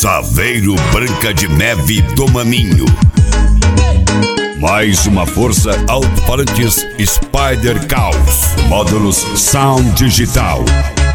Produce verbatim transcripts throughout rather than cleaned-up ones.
Saveiro Branca de Neve do Maninho. Mais uma força alto-falantes Spider Caos. Módulos Sound Digital.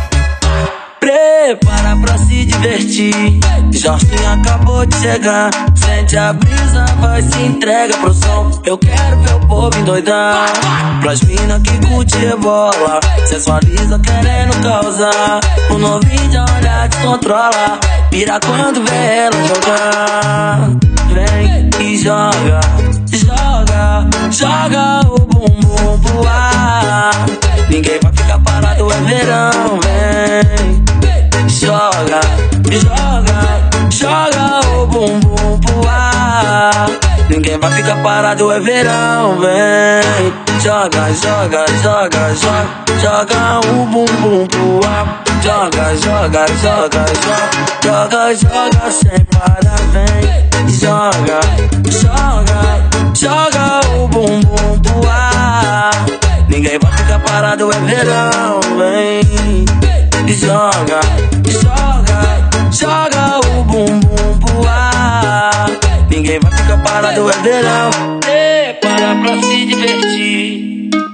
Prepara pra se divertir, Jorginho acabou de chegar. Sente a brisa, vai se entrega pro som. Eu quero ver o povo endoidar. Pras mina que curte rebola, sensualiza querendo causar. O novinho de olhar descontrola, pira quando vê ela jogar. Vem e joga, joga, joga o bumbum pro ar. Ninguém vai ficar parado, é verão, vem. Joga, joga, joga o bumbum pro ar. Ninguém vai ficar parado, é verão, vem. Joga, joga, joga, joga, joga o bumbum pro ar. Joga, joga, joga, joga, joga, joga sem parar, vem. Joga, joga, joga o bumbum pro ar. Ninguém vai ficar parado, é verão, vem. Joga, joga, joga o bumbum pro ar. Ninguém vai ficar parado, é verão. Prepara pra se divertir.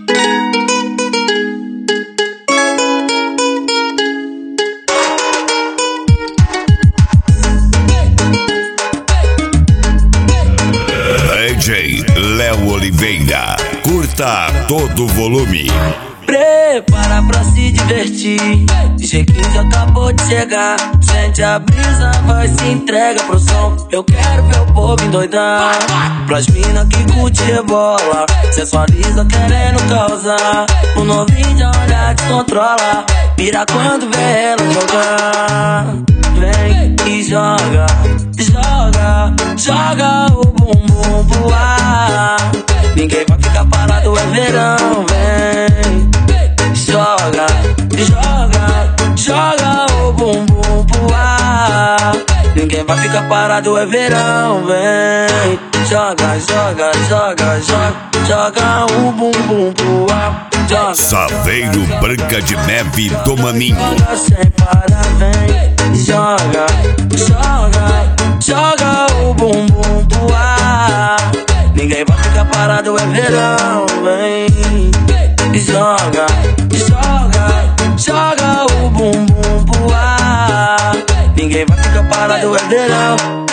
D J Léo Oliveira, curta a todo volume. Prepara pra se divertir, D J quinze acabou de chegar. Sente a brisa, vai se entrega pro som. Eu quero ver o povo endoidar. Pras mina que curte rebola, sensualiza querendo causar. O novinho de olhar descontrola, pira quando vê ela jogar. Vem e joga, joga, joga o bumbum pro ar. Ninguém vai ficar parado, é verão, vem. Joga, joga, joga o bumbum pro ar. Ninguém vai ficar parado, é verão, vem. Joga, joga, joga, joga, joga o bumbum pro ar. Joga, Saveiro Branca de Neve do Maninho. joga sem parar, vem. Joga, joga, joga o bumbum pro ar. Ninguém vai ficar parado, é verão, vem. Joga, joga, joga o bumbum pro ar. Ninguém vai ficar parado, é verão.